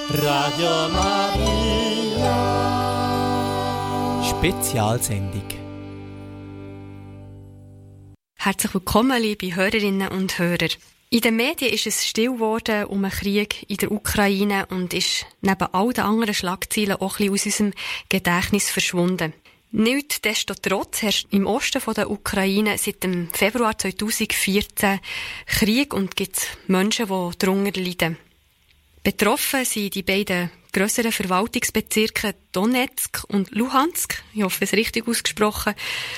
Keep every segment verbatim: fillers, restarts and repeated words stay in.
Radio Maria. Spezialsendung. Herzlich willkommen, liebe Hörerinnen und Hörer. In den Medien ist es still geworden um den Krieg in der Ukraine und ist neben all den anderen Schlagzeilen auch ein bisschen aus unserem Gedächtnis verschwunden. Nichtsdestotrotz herrscht im Osten von der Ukraine seit dem Februar zweitausendvierzehn Krieg und gibt es Menschen, die darunter leiden. Betroffen sind die beiden grösseren Verwaltungsbezirke Donetsk und Luhansk, ich hoffe es richtig ausgesprochen,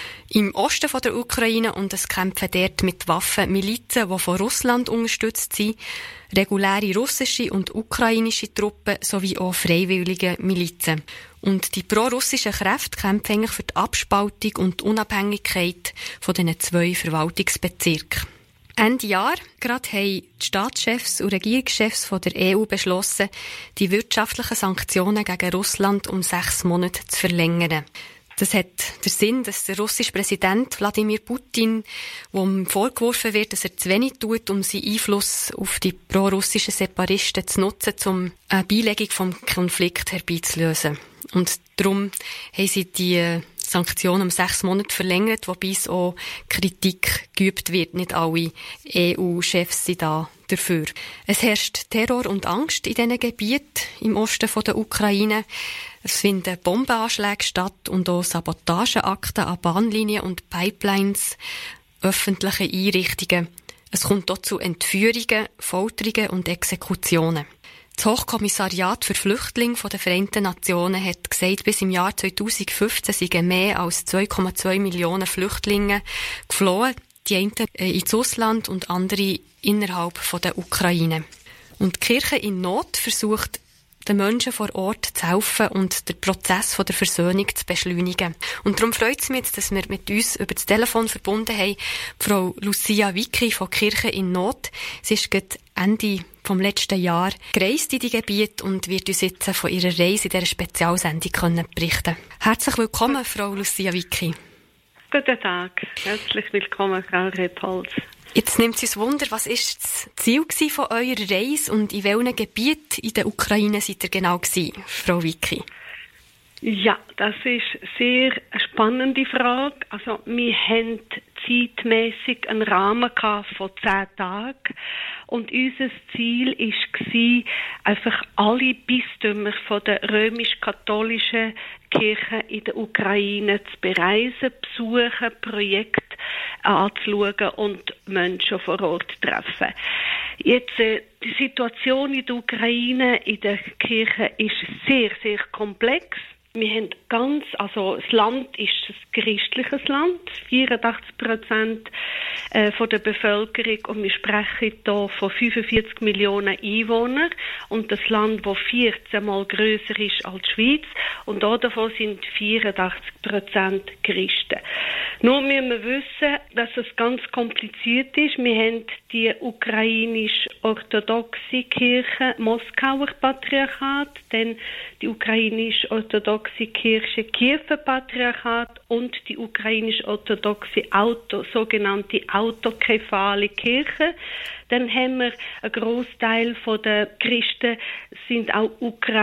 im Osten von der Ukraine, und es kämpfen dort mit Waffen Milizen, die von Russland unterstützt sind, reguläre russische und ukrainische Truppen sowie auch freiwillige Milizen. Und die pro-russischen Kräfte kämpfen eigentlich für die Abspaltung und die Unabhängigkeit von diesen zwei Verwaltungsbezirken. Ende Jahr gerade haben die Staatschefs und Regierungschefs von der E U beschlossen, die wirtschaftlichen Sanktionen gegen Russland um sechs Monate zu verlängern. Das hat den Sinn, dass der russische Präsident Wladimir Putin, wo ihm vorgeworfen wird, dass er zu wenig tut, um seinen Einfluss auf die pro-russischen Separatisten zu nutzen, um eine Beilegung vom Konflikt herbeizulösen. Und darum haben sie die Sanktionen um sechs Monate verlängert, wobei es auch Kritik geübt wird. Nicht alle E U-Chefs sind da dafür. Es herrscht Terror und Angst in diesen Gebieten im Osten von der Ukraine. Es finden Bombenanschläge statt und auch Sabotageakte an Bahnlinien und Pipelines, öffentliche Einrichtungen. Es kommt auch zu Entführungen, Folterungen und Exekutionen. Das Hochkommissariat für Flüchtlinge der Vereinten Nationen hat gesagt, bis im Jahr zweitausendfünfzehn seien mehr als zwei Komma zwei Millionen Flüchtlinge geflohen, die einen ins Ausland und andere innerhalb der Ukraine. Und die Kirche in Not versucht, den Menschen vor Ort zu helfen und den Prozess der Versöhnung zu beschleunigen. Und darum freut es mich jetzt, dass wir mit uns über das Telefon verbunden haben Frau Lucia Vicky von Kirche in Not. Sie ist gerade Ende vom letzten Jahr gereist in die Gebiete und wird uns jetzt von ihrer Reise in dieser Spezialsendung können berichten. Herzlich willkommen, Frau Lucia Vicky. Guten Tag. Herzlich willkommen, Frau Rebholz. Jetzt nimmt es uns Wunder, was war das Ziel von eurer Reise und in welchem Gebiet in der Ukraine seid ihr genau gewesen, Frau Vicky? Ja, das ist eine sehr spannende Frage. Also, wir haben zeitmässig einen Rahmen von zehn Tagen und unser Ziel war, einfach alle Bistümer von der römisch-katholischen Kirche in der Ukraine zu bereisen, besuchen, Projekte anzuschauen und Menschen vor Ort zu treffen. Jetzt, äh, die Situation in der Ukraine, in der Kirche, ist sehr, sehr komplex. Wir haben ganz, also das Land ist ein christliches Land, vierundachtzig Prozent äh, von der Bevölkerung, und wir sprechen hier von fünfundvierzig Millionen Einwohnern, und das Land, das vierzehn Mal grösser ist als die Schweiz, und davon sind vierundachtzig Prozent Christen. Nur müssen wir wissen, dass es ganz kompliziert ist. Wir haben die ukrainisch-orthodoxe Kirche, Moskauer Patriarchat, dann die ukrainisch-orthodoxe Kirche Kiewer Patriarchat und die ukrainisch-orthodoxe Auto, sogenannte autokephale Kirche. Dann haben wir einen Großteil der Christen sind auch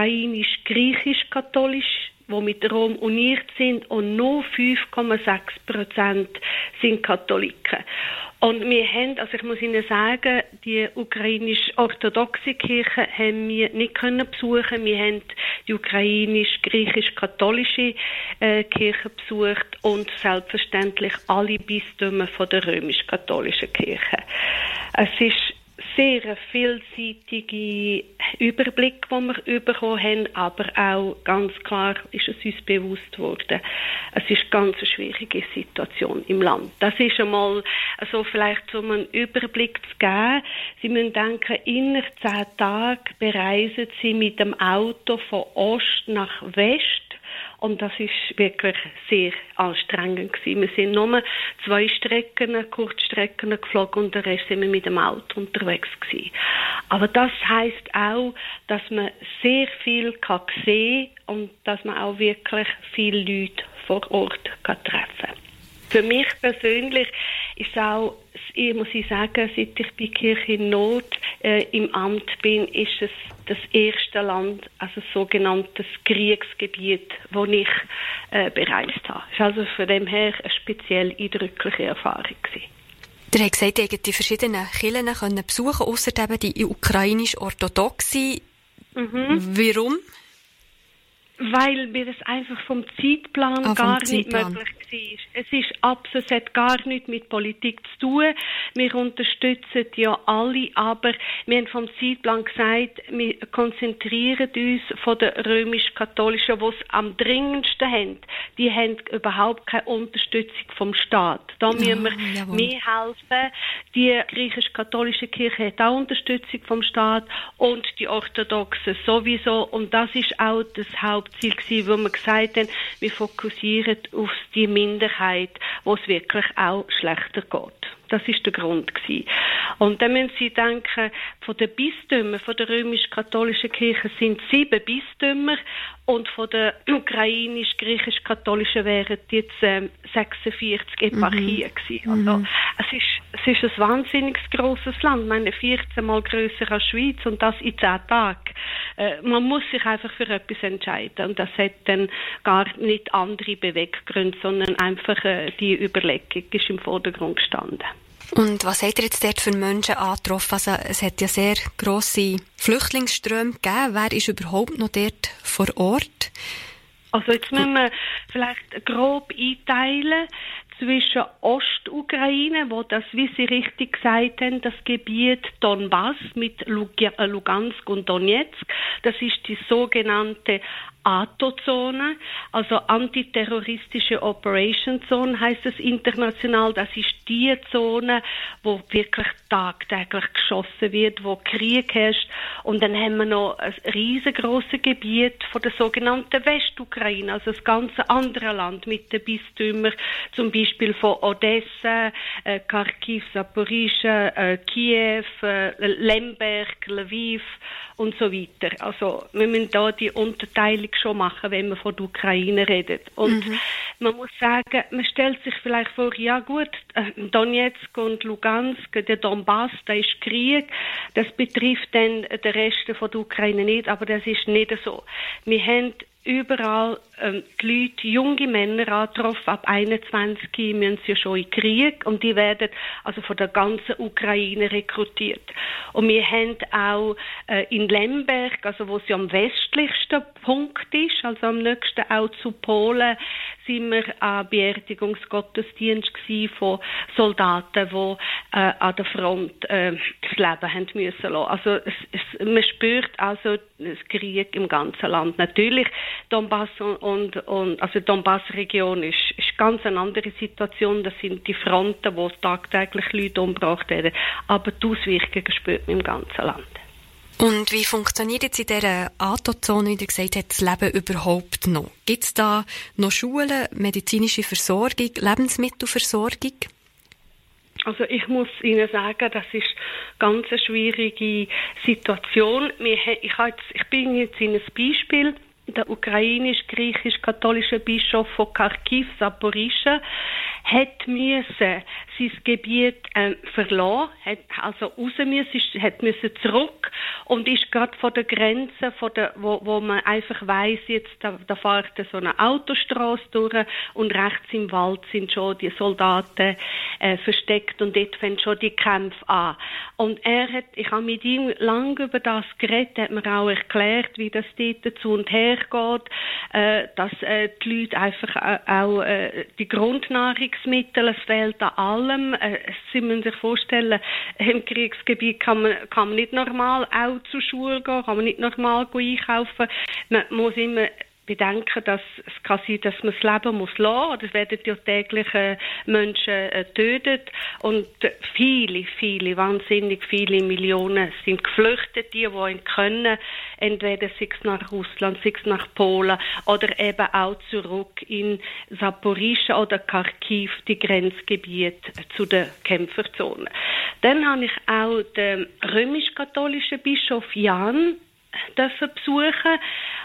ukrainisch-griechisch-katholisch, die mit Rom uniert sind, und nur fünf Komma sechs Prozent sind Katholiken. Und wir haben, also ich muss Ihnen sagen, die ukrainisch-orthodoxe Kirche haben wir nicht können besuchen. Wir haben die ukrainisch-griechisch-katholische äh, Kirche besucht und selbstverständlich alle Bistümer von der römisch-katholischen Kirche. Es ist sehr ein vielseitiger Überblick, den wir bekommen haben, aber auch ganz klar ist es uns bewusst worden, es ist eine ganz schwierige Situation im Land. Das ist einmal also vielleicht um einen Überblick zu geben. Sie müssen denken, innerhalb zehn Tagen bereisen Sie mit dem Auto von Ost nach West. Und das ist wirklich sehr anstrengend gewesen. Wir sind nur zwei Strecken, Kurzstrecken geflogen und der Rest sind wir mit dem Auto unterwegs gewesen. Aber das heisst auch, dass man sehr viel kann sehen und dass man auch wirklich viele Leute vor Ort kann treffen. Für mich persönlich ist auch, ich muss ich sagen, seit ich bei Kirche in Not äh, im Amt bin, ist es das erste Land, also sogenanntes Kriegsgebiet, wo ich äh, bereist habe. Es war also von dem her eine speziell eindrückliche Erfahrung gewesen. Ihr habt gesagt, ihr habt die verschiedenen Kirchen können besuchen, ausser eben die ukrainisch-orthodoxe. Mhm. Warum? Weil mir das einfach vom Zeitplan ah, gar vom nicht Zeitplan. möglich war. Es ist absolut, es hat gar nichts mit Politik zu tun. Wir unterstützen ja alle, aber wir haben vom Zeitplan gesagt, wir konzentrieren uns von den römisch-katholischen, die es am dringendsten haben. Die haben überhaupt keine Unterstützung vom Staat. Da müssen wir oh, mehr helfen. Die griechisch-katholische Kirche hat auch Unterstützung vom Staat und die orthodoxe sowieso. Und das ist auch das Haupt Ziel gewesen, wo wir gesagt haben, wir fokussieren auf die Minderheit, wo es wirklich auch schlechter geht. Das ist der Grund gewesen. Und dann müssen Sie denken, von den Bistümern, von der römisch-katholischen Kirche sind sieben Bistümer und von der ukrainisch-griechisch-katholischen wären jetzt ähm, sechsundvierzig Eparchien gewesen. Also, es ist, es ist ein wahnsinnig grosses Land, ich meine vierzehn Mal grösser als die Schweiz und das in zehn Tagen. Äh, man muss sich einfach für etwas entscheiden und das hat dann gar nicht andere Beweggründe, sondern einfach äh, die Überlegung ist im Vordergrund gestanden. Und was hat ihr jetzt dort für Menschen angetroffen? Also, es hat ja sehr grosse Flüchtlingsströme gegeben. Wer ist überhaupt noch dort vor Ort? Also jetzt müssen wir vielleicht grob einteilen zwischen Ostukraine, wo das, wie Sie richtig gesagt haben, das Gebiet Donbass mit Lugansk und Donetsk, das ist die sogenannte A T O-Zone, also Antiterroristische Operation Zone heißt es international. Das ist die Zone, wo wirklich tagtäglich geschossen wird, wo Krieg herrscht. Und dann haben wir noch ein riesengroßes Gebiet von der sogenannten Westukraine, also das ganze andere Land mit den Bistümern, zum Beispiel von Odessa, äh, Kharkiv, Zaporizhzhia, äh, Kiew, äh, Lemberg, Lviv und so weiter. Also wir müssen da die Unterteilung schon machen, wenn man von der Ukraine redet. Und mhm. man muss sagen, man stellt sich vielleicht vor, ja gut, Donetsk und Lugansk, der Donbass, da ist Krieg, das betrifft dann den Rest von der Ukraine nicht, aber das ist nicht so. Wir haben überall ähm, die Leute, junge Männer angetroffen, ab einundzwanzig müssen sie schon in Krieg und die werden also von der ganzen Ukraine rekrutiert. Und wir haben auch äh, in Lemberg, also wo sie am westlichsten Punkt ist, also am nächsten auch zu Polen, sind wir an Beerdigungsgottesdienst gsi von Soldaten, die äh, an der Front äh, das Leben haben müssen lassen. Also es, es, man spürt also das Krieg im ganzen Land. Natürlich Donbass und, und, und also Donbass-Region ist, ist ganz eine andere Situation. Das sind die Fronten, wo tagtäglich Leute umgebracht werden. Aber die Auswirkungen spürt man im ganzen Land. Und wie funktioniert jetzt in dieser A T O-Zone, wie ihr gesagt habt, das Leben überhaupt noch? Gibt es da noch Schulen, medizinische Versorgung, Lebensmittelversorgung? Also ich muss Ihnen sagen, das ist ganz eine schwierige Situation. Ich, jetzt, ich bin jetzt in ein Beispiel. Der ukrainisch-griechisch-katholische Bischof von Kharkiv, Zaporizhzhia, hat müssen sein Gebiet äh, verlassen, hat also raus müssen, hat müssen zurück und ist gerade vor der Grenze, vor der, wo, wo man einfach weiss, jetzt da, da fährt so eine Autostrasse durch und rechts im Wald sind schon die Soldaten äh, versteckt und dort fängt schon die Kämpfe an. Und er hat, ich habe mit ihm lange über das geredet, hat mir auch erklärt, wie das dort zu und her geht, äh, dass äh, die Leute einfach äh, auch äh, die Grundnahrungsmittel, es fehlt an allem. Äh, Sie müssen sich vorstellen, im Kriegsgebiet kann man, kann man nicht normal auch zur Schule gehen, kann man nicht normal einkaufen. Man muss immer bedenken, dass es kann sein, dass man das Leben muss lassen, oder es werden ja täglich äh, Menschen äh, getötet und äh, viele, viele, wahnsinnig viele Millionen sind geflüchtet, die, die ihn können, entweder sei es nach Russland, sei es nach Polen oder eben auch zurück in Zaporizhzhia oder Kharkiv, die Grenzgebiete zu der Kämpferzone. Dann habe ich auch den römisch-katholischen Bischof Jan dürfen besuchen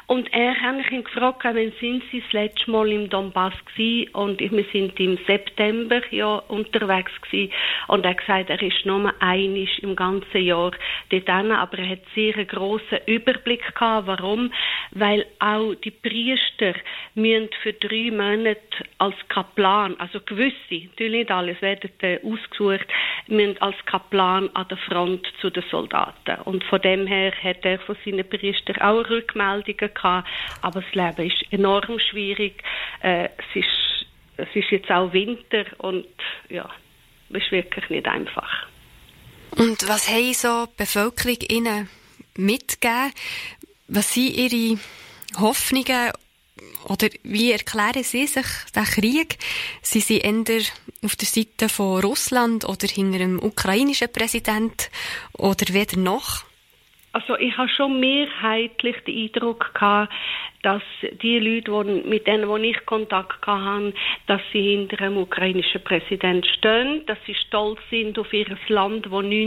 Und er hat mich ihn gefragt, wann sind Sie das letzte Mal im Donbass gewesen? Und wir sind im September ja unterwegs gewesen. Und er hat gesagt, er ist nur einmal im ganzen Jahr dort hin, aber er hat sehr einen grossen Überblick gehabt. Warum? Weil auch die Priester müssen für drei Monate als Kaplan, also gewisse, natürlich nicht alles, werden äh, ausgesucht, müssen als Kaplan an der Front zu den Soldaten. Und von dem her hat er von seinen Priestern auch Rückmeldungen gehabt. Aber das Leben ist enorm schwierig. Äh, es ist, es ist jetzt auch Winter und ja, es ist wirklich nicht einfach. Und was haben so die Bevölkerung Ihnen mitgegeben? Was sind Ihre Hoffnungen oder wie erklären Sie sich den Krieg? Sie sind eher auf der Seite von Russland oder hinter einem ukrainischen Präsident oder weder noch? Also ich habe schon mehrheitlich den Eindruck gehabt, dass die Leute, die, mit denen ich Kontakt hatte, dass sie hinter einem ukrainischen Präsident stehen, dass sie stolz sind auf ihr Land, das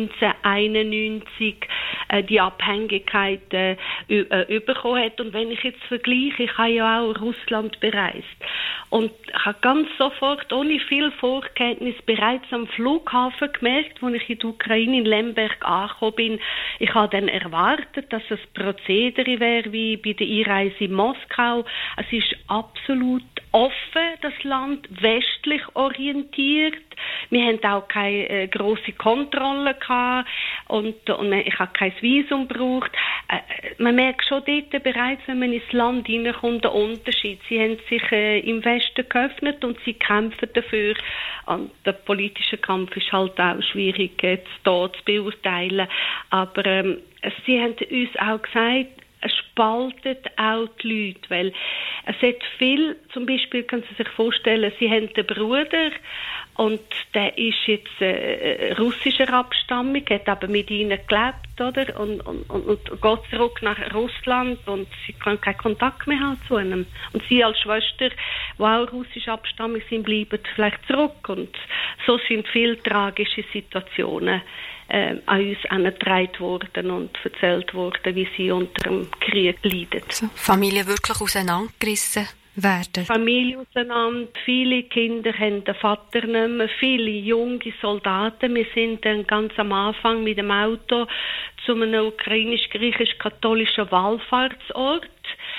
neunzehnhunderteinundneunzig äh, die Abhängigkeit äh, äh, bekommen hat. Und wenn ich jetzt vergleiche, ich habe ja auch Russland bereist. Und ich habe ganz sofort, ohne viel Vorkenntnis, bereits am Flughafen gemerkt, als ich in der Ukraine in Lemberg angekommen bin, ich habe dann erwartet, dass es Prozedere wäre wie bei der Einreise in Moskau. Es ist absolut offen, das Land, westlich orientiert. Wir haben auch keine äh, grosse Kontrolle gehabt und, und ich habe kein Visum gebraucht. Äh, man merkt schon dort bereits, wenn man ins Land hineinkommt, den Unterschied. Sie haben sich äh, im Westen geöffnet und sie kämpfen dafür. Und der politische Kampf ist halt auch schwierig jetzt hier zu beurteilen. Aber ähm, sie haben uns auch gesagt, es spaltet auch die Leute, weil es hat viel, zum Beispiel können Sie sich vorstellen, Sie haben einen Bruder und der ist jetzt äh, russischer Abstammung, hat aber mit ihnen gelebt, oder? Und, und, und, und geht zurück nach Russland und sie können keinen Kontakt mehr haben zu einem. Und sie als Schwester, die auch russischer Abstammung sind, bleiben vielleicht zurück. Und so sind viele tragische Situationen äh, an uns herangetragen worden und erzählt worden, wie sie unter dem Krieg leiden. So, Familie wirklich auseinandergerissen werden. Familie auseinander, viele Kinder haben den Vater nicht mehr, viele junge Soldaten. Wir sind dann ganz am Anfang mit dem Auto zu einem ukrainisch-griechisch-katholischen Wallfahrtsort,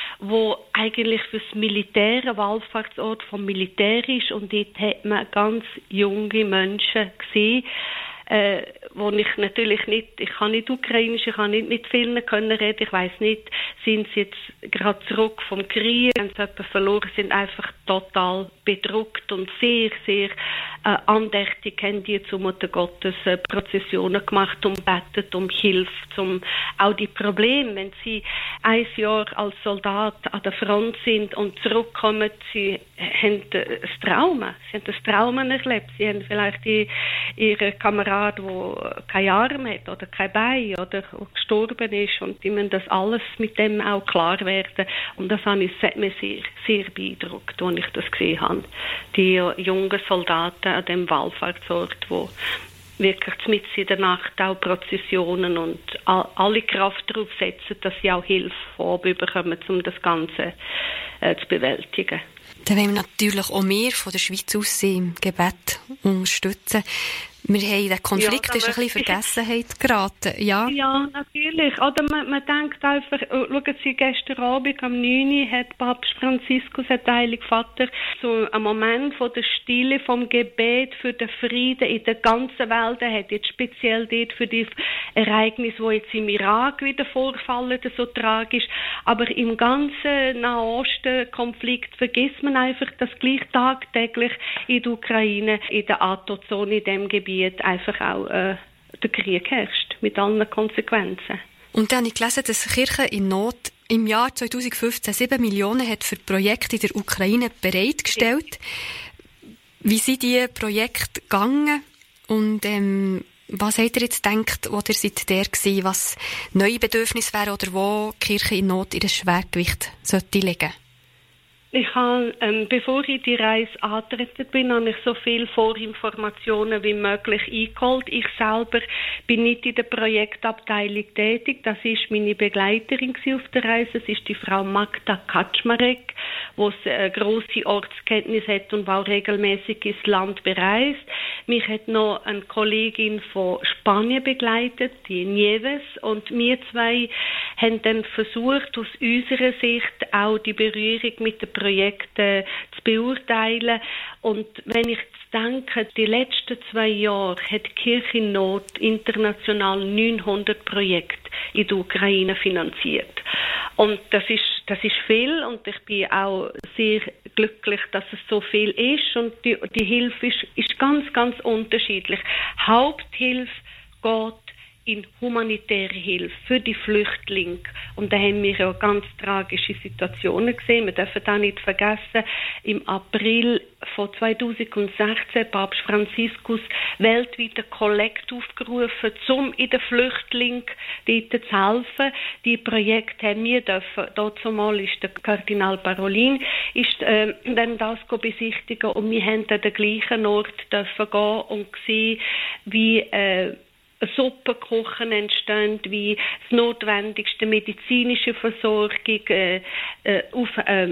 wo eigentlich fürs Militär ein Wallfahrtsort vom Militär ist, und dort hat man ganz junge Menschen gesehen, äh, wo ich natürlich nicht, ich kann nicht ukrainisch, ich kann nicht mit vielen können reden, ich weiss nicht, sind sie jetzt gerade zurück vom Krieg, haben sie jemanden verloren, sind einfach total bedrückt und sehr, sehr äh, andächtig haben die zu Mutter Gottes äh, Prozessionen gemacht und betet um Hilfe, um auch die Probleme, wenn sie ein Jahr als Soldat an der Front sind und zurückkommen, sie haben äh, das Trauma, sie haben das Trauma erlebt, sie haben vielleicht die, ihre Kameraden, der keinen Arm hat oder kein Bein oder gestorben ist, und die müssen das alles mit dem auch klar werden. Und das hat mich sehr, sehr beeindruckt, als ich das gesehen habe. Die jungen Soldaten an dem Wallfahrtsort, wo wirklich mitten in der Nacht auch Prozessionen und alle Kraft darauf setzen, dass sie auch Hilfe von oben bekommen, um das Ganze äh, zu bewältigen. Dann wollen wir natürlich auch mehr von der Schweiz aus im Gebet unterstützen. Wir haben den Konflikt, ja, ist ein bisschen in Vergessenheit geraten. Ja, ja, natürlich. Oder man, man denkt einfach, schauen Sie, gestern Abend am neun Uhr hat Papst Franziskus, der Heilige Vater, so einen Moment von der Stille, vom Gebet für den Frieden in der ganzen Welt. Er hat jetzt speziell dort für die Ereignisse, die jetzt im Irak wieder vorfallen, so tragisch. Aber im ganzen Nahosten-Konflikt vergisst man einfach, dass gleich tagtäglich in der Ukraine, in der A T O-Zone, in dem Gebiet, einfach auch äh, der Krieg herrscht, mit allen Konsequenzen. Und dann habe ich gelesen, dass die Kirche in Not im Jahr zwanzig fünfzehn sieben Millionen hat für Projekte in der Ukraine bereitgestellt. Wie sind diese Projekte gegangen? Und ähm, was habt ihr jetzt gedacht, wo ihr seid der gewesen, was neue Bedürfnisse wären oder wo die Kirche in Not ihr Schwergewicht sollte legen? Ich habe, ähm, bevor ich die Reise angetreten bin, habe ich so viele Vorinformationen wie möglich eingeholt. Ich selber bin nicht in der Projektabteilung tätig. Das ist meine Begleiterin auf der Reise. Das ist die Frau Magda Kaczmarek, die eine grosse Ortskenntnis hat und auch regelmäßig ins Land bereist. Mich hat noch eine Kollegin von Spanien begleitet, die Nieves, und wir zwei haben dann versucht, aus unserer Sicht auch die Berührung mit den Projekten zu beurteilen. Und wenn ich denke, die letzten zwei Jahre hat die Kirche in Not international neunhundert Projekte in der Ukraine finanziert. Und das ist, das ist viel, und ich bin auch sehr glücklich, dass es so viel ist, und die, die Hilfe ist, ist ganz, ganz unterschiedlich. Haupthilfe geht in humanitäre Hilfe für die Flüchtlinge. Und da haben wir ja ganz tragische Situationen gesehen. Wir dürfen da nicht vergessen, im April von zweitausendsechzehn Papst Franziskus weltweit ein Kollekt aufgerufen, um in den Flüchtlingen dort zu helfen. Die Projekte haben wir dürfen, dazu mal ist der Kardinal Parolin, ist äh, dann das besichtigen, und wir haben an den gleichen Ort dürfen gehen und sehen, wie äh, Suppenkochen entstehen, wie das notwendigste medizinische Versorgung, äh, äh, auf, äh,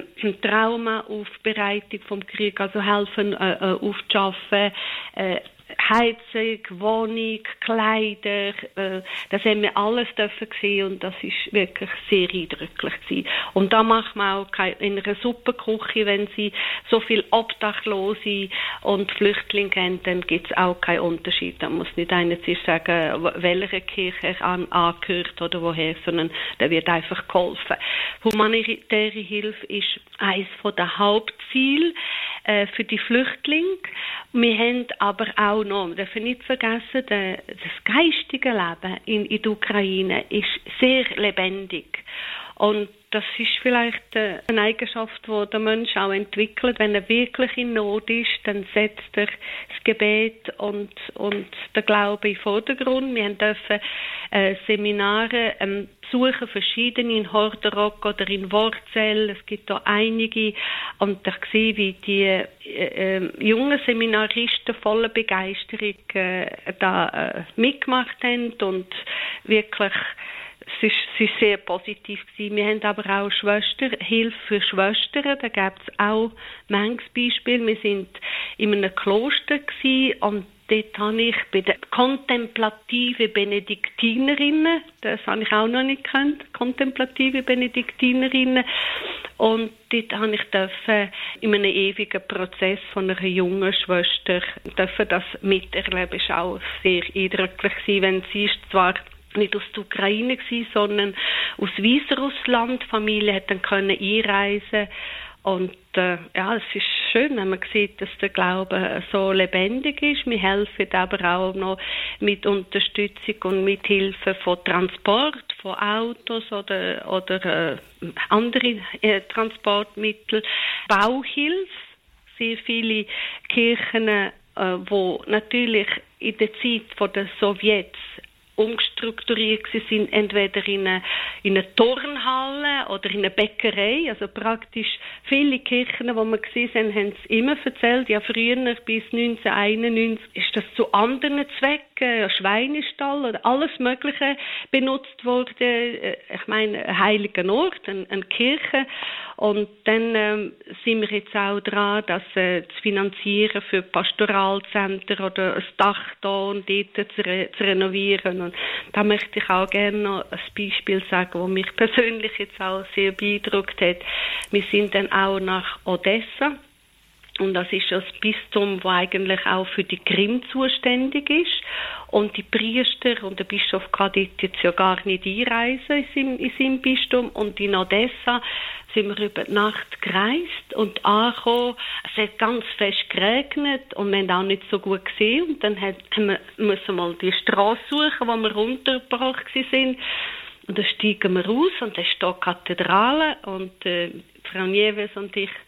Traumaaufbereitung vom Krieg, also helfen äh, äh, aufzuschaffen, äh, Heizung, Wohnung, Kleider, äh, das haben wir alles dürfen sehen, und das ist wirklich sehr eindrücklich gewesen. Und da macht man auch keine, in einer Suppenküche, wenn sie so viel Obdachlose und Flüchtlinge haben, dann gibt es auch keinen Unterschied. Da muss nicht einer sich sagen, welcher Kirche er an, angehört oder woher, sondern da wird einfach geholfen. Humanitäre Hilfe ist eines der Hauptziele äh, für die Flüchtlinge. Wir haben aber auch noch, wir dürfen nicht vergessen, der, das geistige Leben in, in der Ukraine ist sehr lebendig. Und das ist vielleicht äh, eine Eigenschaft, die der Mensch auch entwickelt. Wenn er wirklich in Not ist, dann setzt er das Gebet und, und der Glaube in den Vordergrund. Wir dürfen äh, Seminare ähm, besuchen, verschiedene in Horderok oder in Worzel. Es gibt da einige. Und ich sehe, wie die äh, äh, jungen Seminaristen voller Begeisterung äh, da äh, mitgemacht haben und wirklich. Es ist, es ist sehr positiv gewesen. Wir haben aber auch Schwesterhilfe für Schwestern. Da gibt es auch manches Beispiel. Wir sind in einem Kloster gewesen, und dort habe ich bei den kontemplativen Benediktinerinnen, das habe ich auch noch nicht gekannt, kontemplative Benediktinerinnen, und dort habe ich dürfen in einem ewigen Prozess von einer jungen Schwester dürfen das miterleben. Es war auch sehr eindrücklich gewesen, wenn sie ist zwar nicht aus der Ukraine gewesen, sondern aus Weißrussland. Die Familie hat dann können einreisen. Und äh, ja, es ist schön, wenn man sieht, dass der Glaube so lebendig ist. Wir helfen aber auch noch mit Unterstützung und mit Hilfe von Transport, von Autos oder, oder äh, andere äh, Transportmittel. Bauhilfe. Sehr viele Kirchen, äh, wo natürlich in der Zeit von der Sowjets umstrukturiert sind, entweder in eine, in eine Turnhalle oder in eine Bäckerei. Also praktisch viele Kirchen, die wir gesehen haben, haben es immer erzählt, ja früher bis neunzehnhunderteinundneunzig ist das zu anderen Zwecken, ja, Schweinestall oder alles Mögliche benutzt worden. Ich meine, ein heiliger Ort, eine, eine Kirche. Und dann ähm, sind wir jetzt auch dran, das äh, zu finanzieren für Pastoralzentren oder ein Dach da und dort zu, re- zu renovieren. Und da möchte ich auch gerne noch ein Beispiel sagen, das mich persönlich jetzt auch sehr beeindruckt hat. Wir sind dann auch nach Odessa. Und das ist das Bistum, das eigentlich auch für die Krim zuständig ist. Und die Priester und der Bischof kann dort jetzt ja gar nicht einreisen in seinem, in seinem Bistum. Und in Odessa sind wir über die Nacht gereist und angekommen. Es hat ganz fest geregnet und wir haben auch nicht so gut gesehen. Und dann hat, haben wir, müssen wir mal die Straße suchen, wo wir runtergebracht sind. Und dann steigen wir raus und da ist da Kathedrale. Und äh, Frau Nieves und ich,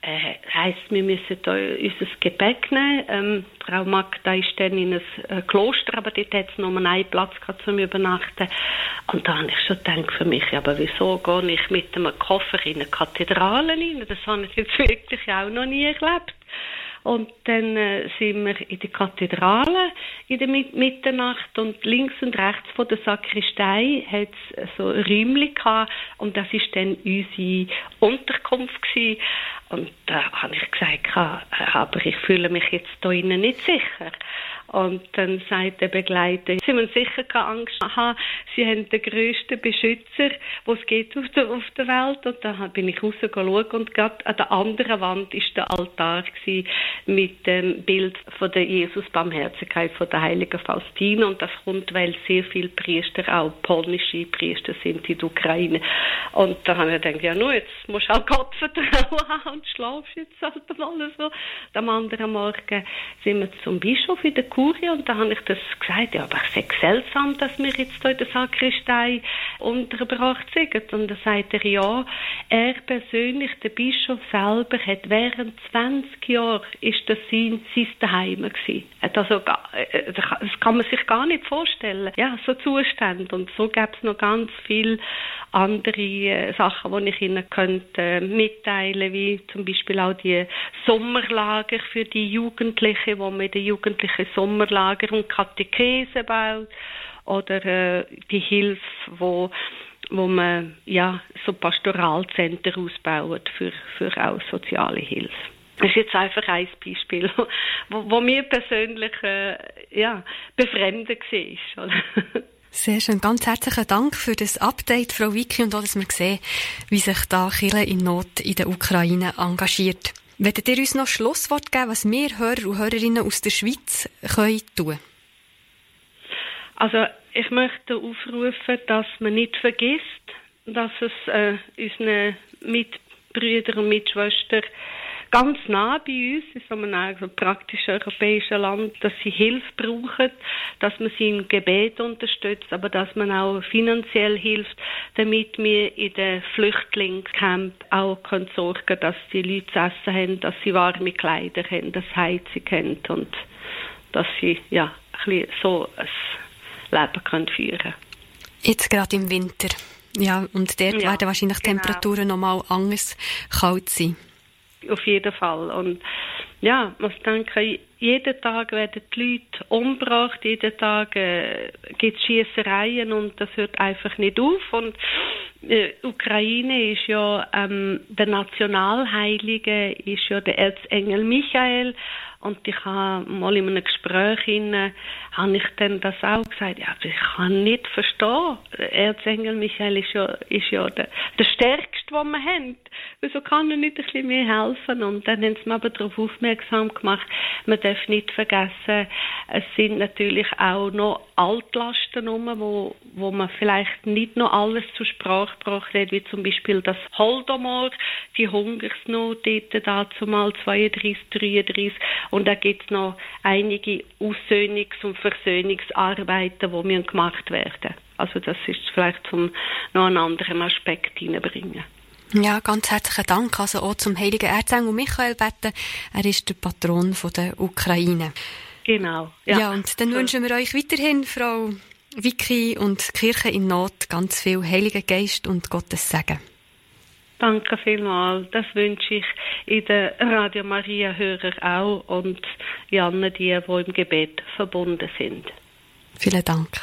äh, heisst, wir müssen da unser Gepäck nehmen. Ähm, Frau Magda ist dann in ein äh, Kloster, aber dort hat es nur einen Platz gehabt zum Übernachten. Und da habe ich schon gedacht für mich, aber wieso gehe ich mit einem Koffer in eine Kathedrale rein? Das habe ich jetzt wirklich auch noch nie erlebt. Und dann äh, sind wir in der Kathedrale in der Mit- Mitternacht und links und rechts von der Sakristei hat es so ein Räumchen gehabt und das ist dann unsere Unterkunft gewesen. Und da habe ich gesagt, aber ich fühle mich jetzt hier innen nicht sicher. Und dann sagt der Begleiter, Sie müssen sicher keine Angst haben, Sie haben den grössten Beschützer, den es geht auf der, auf der Welt. Und da bin ich rausgeschaut und gerade an der anderen Wand war der Altar gewesen, mit dem Bild von der Jesus-Barmherzigkeit von der heiligen Faustina. Und das kommt, weil sehr viele Priester, auch polnische Priester, sind in der Ukraine. Und da haben wir gedacht, ja nur, jetzt musst du auch Gott vertrauen haben und schlafst jetzt halt mal so. Und am anderen Morgen sind wir zum Bischof in der Kurie und da habe ich das gesagt, ja, aber ich sehe seltsam, dass wir jetzt hier in der Sakristei untergebracht sind. Und da sagt er, ja, er persönlich, der Bischof selber, hat während zwanzig Jahren ist das sein, sein Daheim gewesen. Also, das kann man sich gar nicht vorstellen. Ja, so Zustände. Und so gäbe es noch ganz viele andere äh, Sachen, die ich Ihnen könnte, äh, mitteilen, wie zum Beispiel auch die Sommerlager für die Jugendlichen, wo man in den Jugendlichen Sommerlager und Katechese baut, oder äh, die Hilfe, wo wo man ja so Pastoralzentren ausbaut für für auch soziale Hilfe. Das ist jetzt einfach ein Beispiel, wo, wo mir persönlich äh, ja befremdend war. Sehr schön. Ganz herzlichen Dank für das Update, Frau Vicky, und auch, dass wir sehen, wie sich da Kirche in Not in der Ukraine engagiert. Wollt ihr uns noch Schlusswort geben, was wir Hörer und Hörerinnen aus der Schweiz können tun? Also ich möchte aufrufen, dass man nicht vergisst, dass es äh, unseren Mitbrüdern und Mitschwestern ganz nah bei uns, in so einem also praktischen europäischen Land, dass sie Hilfe brauchen, dass man sie im Gebet unterstützt, aber dass man auch finanziell hilft, damit wir in den Flüchtlingscamp auch können sorgen, dass die Leute zu essen haben, dass sie warme Kleider haben, dass sie Heizung haben und dass sie ja, ein bisschen so ein Leben können führen. Jetzt gerade im Winter. Ja, und dort ja, werden wahrscheinlich die genau. Temperaturen noch mal anders kalt sein. Auf jeden Fall. Und ja, ich denke, jeden Tag werden die Leute umgebracht, jeden Tag äh, gibt es Schiessereien und das hört einfach nicht auf. Und äh, Ukraine ist ja, ähm, der Nationalheilige ist ja der Erzengel Michael. Und ich habe mal in einem Gespräch hinein, habe ich dann das auch gesagt, ja, ich kann nicht verstehen. Erzengel Michael ist ja, ist ja der, der Stärkste, den wir haben. Wieso kann er nicht ein bisschen mehr helfen? Und dann haben sie mir aber darauf aufmerksam gemacht, man darf nicht vergessen, es sind natürlich auch noch Altlasten rum, wo, wo man vielleicht nicht noch alles zur Sprache gebracht hat, wie zum Beispiel das Holodomor, die Hungersnot dort dazu mal zweiunddreißig, dreiunddreißig. Und da gibt es noch einige Aussöhnungs- und Versöhnungsarbeiten, die gemacht werden. Also das ist vielleicht zum noch einen anderen Aspekt hineinbringen. Ja, ganz herzlichen Dank. Also auch zum heiligen Erzengel Michael beten. Er ist der Patron von der Ukraine. Genau. Ja, ja und dann so. Wünschen wir euch weiterhin, Frau Vicky und Kirche in Not, ganz viel Heiligen Geist und Gottes Segen. Danke vielmals. Das wünsche ich in den Radio Maria Hörer auch und in allen die, die im Gebet verbunden sind. Vielen Dank.